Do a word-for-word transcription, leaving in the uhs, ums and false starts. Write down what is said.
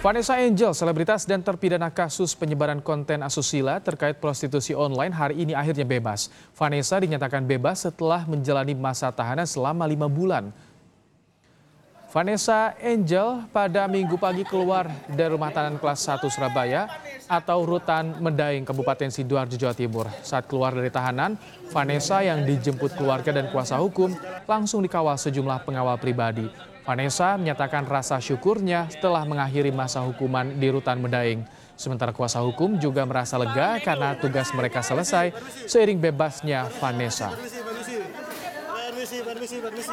Vanessa Angel, selebritas dan terpidana kasus penyebaran konten asusila terkait prostitusi online hari ini akhirnya bebas. Vanessa dinyatakan bebas setelah menjalani masa tahanan selama lima bulan. Vanessa Angel pada minggu pagi keluar dari rumah tahanan kelas satu Surabaya atau Rutan Medaeng, Kabupaten Sidoarjo, Jawa Timur. Saat keluar dari tahanan, Vanessa yang dijemput keluarga dan kuasa hukum langsung dikawal sejumlah pengawal pribadi. Vanessa menyatakan rasa syukurnya setelah mengakhiri masa hukuman di Rutan Medaeng. Sementara kuasa hukum juga merasa lega karena tugas mereka selesai seiring bebasnya Vanessa.